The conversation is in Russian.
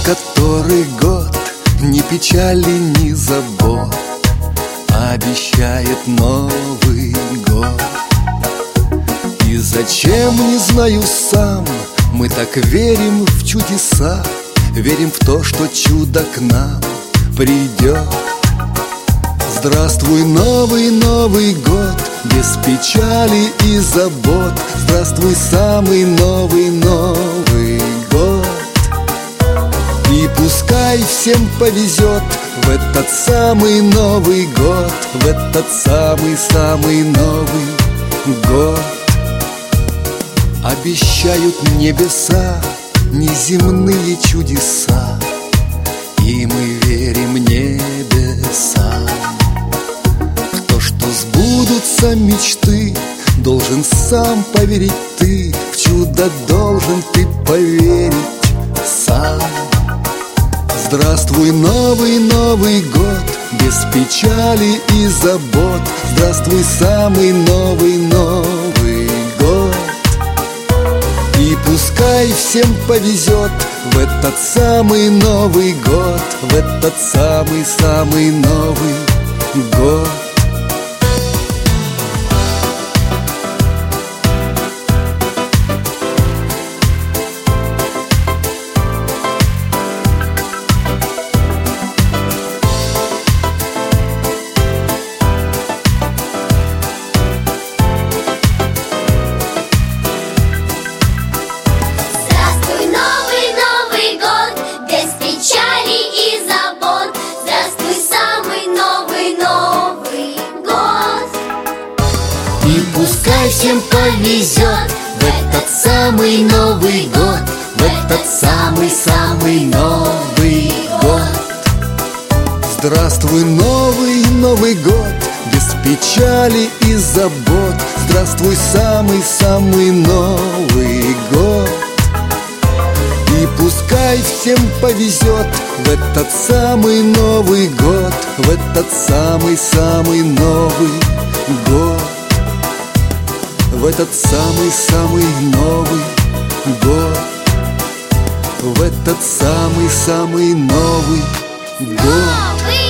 который год ни печали, ни забот обещает Новый год. И зачем, не знаю сам, мы так верим в чудеса, верим в то, что чудо к нам придет. Здравствуй, новый Новый год, без печали и забот. Здравствуй, самый новый Новый год. И пускай всем повезет в этот самый Новый год, в этот самый-самый Новый год. Обещают небеса неземные чудеса, и мы верим небесам. В то, что сбудутся мечты, должен сам поверить ты. В чудо должен ты поверить сам. Здравствуй, новый Новый год, без печали и забот. Здравствуй, самый новый Новый год. И пускай всем повезет в этот самый Новый год, в этот самый-самый Новый год. И пускай всем повезет в этот самый Новый год, в этот самый-самый Новый год. Здравствуй, новый Новый год, без печали и забот. Здравствуй, самый-самый Новый год. И пускай всем повезет в этот самый Новый год, в этот самый-самый Новый год. В этот самый-самый Новый год, в этот самый-самый Новый год.